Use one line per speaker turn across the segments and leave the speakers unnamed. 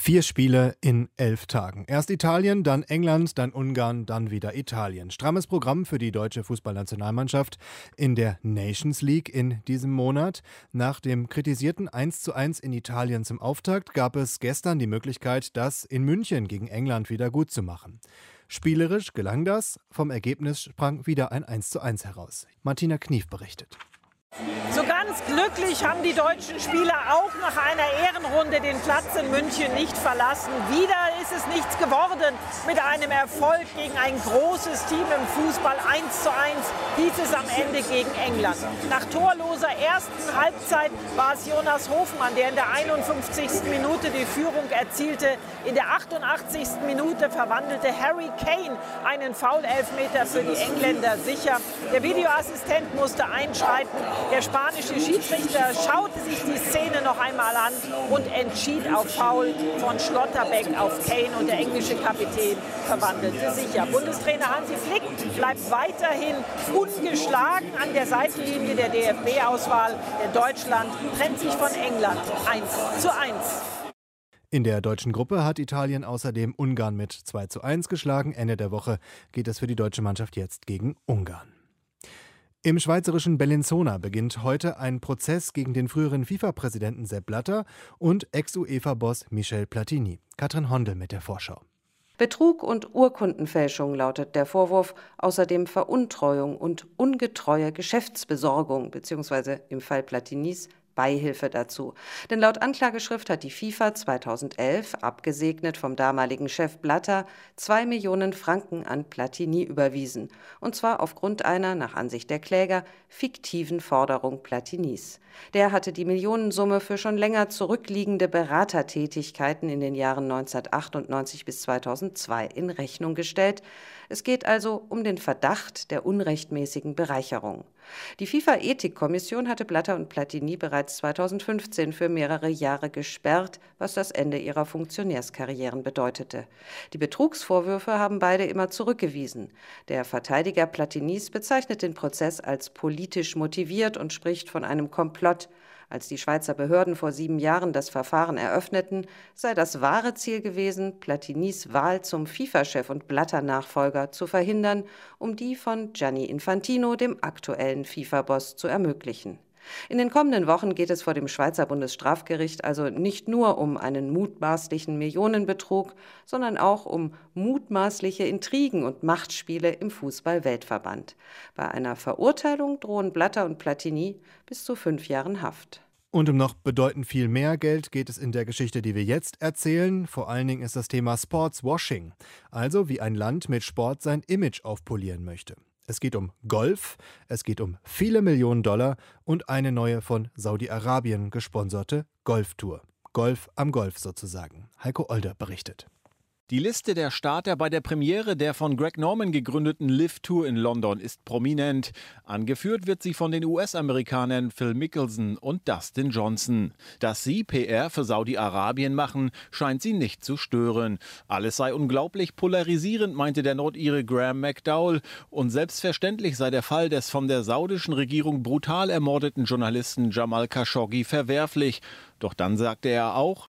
4 Spiele in 11 Tagen. Erst Italien, dann England, dann Ungarn, dann wieder Italien. Strammes Programm für die deutsche Fußballnationalmannschaft in der Nations League in diesem Monat. Nach dem kritisierten 1:1 in Italien zum Auftakt gab es gestern die Möglichkeit, das in München gegen England wieder gut zu machen. Spielerisch gelang das, vom Ergebnis sprang wieder ein 1:1 heraus. Martina Knief berichtet.
So ganz glücklich haben die deutschen Spieler auch nach einer Ehrenrunde den Platz in München nicht verlassen. Wieder ist es nichts geworden mit einem Erfolg gegen ein großes Team im Fußball. 1:1 hieß es am Ende gegen England. Nach torloser ersten Halbzeit war es Jonas Hofmann, der in der 51. Minute die Führung erzielte. In der 88. Minute verwandelte Harry Kane einen Foul-Elfmeter für die Engländer sicher. Der Videoassistent musste einschreiten. Der spanische Schiedsrichter schaute sich die Szene noch einmal an und entschied auf Foul von Schlotterbeck auf Kane, und der englische Kapitän verwandelte sicher. Bundestrainer Hansi Flick bleibt weiterhin ungeschlagen an der Seitenlinie der DFB-Auswahl. Denn Deutschland trennt sich von England 1:1.
In der deutschen Gruppe hat Italien außerdem Ungarn mit 2:1 geschlagen. Ende der Woche geht es für die deutsche Mannschaft jetzt gegen Ungarn. Im schweizerischen Bellinzona beginnt heute ein Prozess gegen den früheren FIFA-Präsidenten Sepp Blatter und Ex-UEFA-Boss Michel Platini. Katrin Hondel mit der Vorschau.
Betrug und Urkundenfälschung lautet der Vorwurf, außerdem Veruntreuung und ungetreue Geschäftsbesorgung bzw. im Fall Platinis Beihilfe dazu. Denn laut Anklageschrift hat die FIFA 2011, abgesegnet vom damaligen Chef Blatter, 2 Millionen Franken an Platini überwiesen. Und zwar aufgrund einer, nach Ansicht der Kläger, fiktiven Forderung Platinis. Der hatte die Millionensumme für schon länger zurückliegende Beratertätigkeiten in den Jahren 1998 bis 2002 in Rechnung gestellt. Es geht also um den Verdacht der unrechtmäßigen Bereicherung. Die FIFA-Ethikkommission hatte Blatter und Platini bereits 2015 für mehrere Jahre gesperrt, was das Ende ihrer Funktionärskarrieren bedeutete. Die Betrugsvorwürfe haben beide immer zurückgewiesen. Der Verteidiger Platinis bezeichnet den Prozess als politisch motiviert und spricht von einem Komplott. Als die Schweizer Behörden vor 7 Jahren das Verfahren eröffneten, sei das wahre Ziel gewesen, Platinis Wahl zum FIFA-Chef und Blatter-Nachfolger zu verhindern, um die von Gianni Infantino, dem aktuellen FIFA-Boss, zu ermöglichen. In den kommenden Wochen geht es vor dem Schweizer Bundesstrafgericht also nicht nur um einen mutmaßlichen Millionenbetrug, sondern auch um mutmaßliche Intrigen und Machtspiele im Fußball-Weltverband. Bei einer Verurteilung drohen Blatter und Platini bis zu 5 Jahren Haft.
Und um noch bedeutend viel mehr Geld geht es in der Geschichte, die wir jetzt erzählen. Vor allen Dingen ist das Thema Sportswashing, also wie ein Land mit Sport sein Image aufpolieren möchte. Es geht um Golf, es geht um viele Millionen Dollar und eine neue von Saudi-Arabien gesponserte Golftour. Golf am Golf sozusagen. Heiko Older berichtet.
Die Liste der Starter bei der Premiere der von Greg Norman gegründeten LIV Tour in London ist prominent. Angeführt wird sie von den US-Amerikanern Phil Mickelson und Dustin Johnson. Dass sie PR für Saudi-Arabien machen, scheint sie nicht zu stören. Alles sei unglaublich polarisierend, meinte der Nordire Graham McDowell. Und selbstverständlich sei der Fall des von der saudischen Regierung brutal ermordeten Journalisten Jamal Khashoggi verwerflich. Doch dann sagte er auch: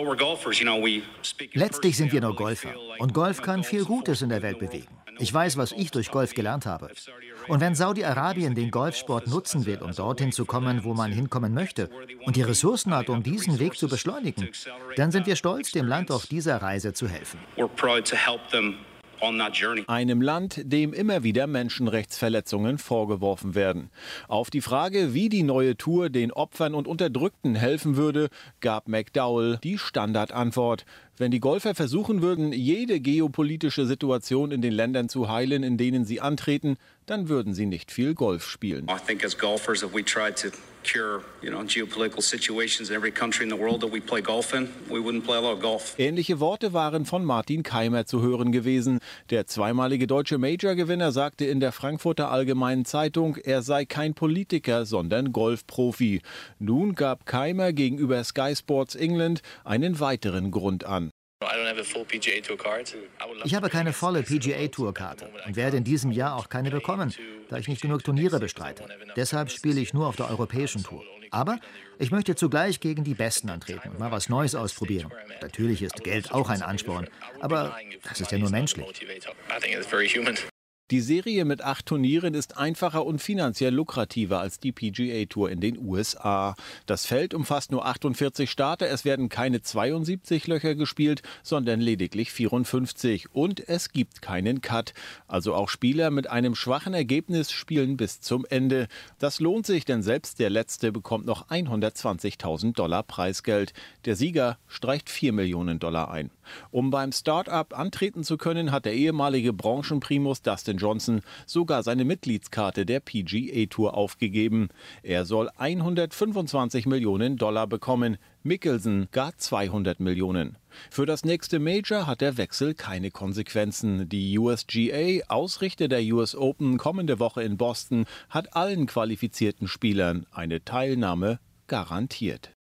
Letztlich sind wir nur Golfer. Und Golf kann viel Gutes in der Welt bewegen. Ich weiß, was ich durch Golf gelernt habe. Und wenn Saudi-Arabien den Golfsport nutzen will, um dorthin zu kommen, wo man hinkommen möchte, und die Ressourcen hat, um diesen Weg zu beschleunigen, dann sind wir stolz, dem Land auf dieser Reise zu helfen.
Einem Land, dem immer wieder Menschenrechtsverletzungen vorgeworfen werden. Auf die Frage, wie die neue Tour den Opfern und Unterdrückten helfen würde, gab McDowell die Standardantwort: Wenn die Golfer versuchen würden, jede geopolitische Situation in den Ländern zu heilen, in denen sie antreten, dann würden sie nicht viel Golf spielen. Ähnliche Worte waren von Martin Keimer zu hören gewesen. Der zweimalige deutsche Major-Gewinner sagte in der Frankfurter Allgemeinen Zeitung, er sei kein Politiker, sondern Golfprofi. Nun gab Keimer gegenüber Sky Sports England einen weiteren Grund an.
Ich habe keine volle PGA-Tour-Karte und werde in diesem Jahr auch keine bekommen, da ich nicht genug Turniere bestreite. Deshalb spiele ich nur auf der europäischen Tour. Aber ich möchte zugleich gegen die Besten antreten und mal was Neues ausprobieren. Natürlich ist Geld auch ein Ansporn, aber das ist ja nur menschlich.
Die Serie mit 8 Turnieren ist einfacher und finanziell lukrativer als die PGA Tour in den USA. Das Feld umfasst nur 48 Starter, es werden keine 72 Löcher gespielt, sondern lediglich 54. Und es gibt keinen Cut. Also auch Spieler mit einem schwachen Ergebnis spielen bis zum Ende. Das lohnt sich, denn selbst der Letzte bekommt noch $120.000 Preisgeld. Der Sieger streicht $4 Millionen ein. Um beim Start-up antreten zu können, hat der ehemalige Branchenprimus Dustin Johnson sogar seine Mitgliedskarte der PGA Tour aufgegeben. Er soll $125 Millionen bekommen, Mickelson gar 200 Millionen. Für das nächste Major hat der Wechsel keine Konsequenzen. Die USGA, Ausrichter der US Open kommende Woche in Boston, hat allen qualifizierten Spielern eine Teilnahme garantiert.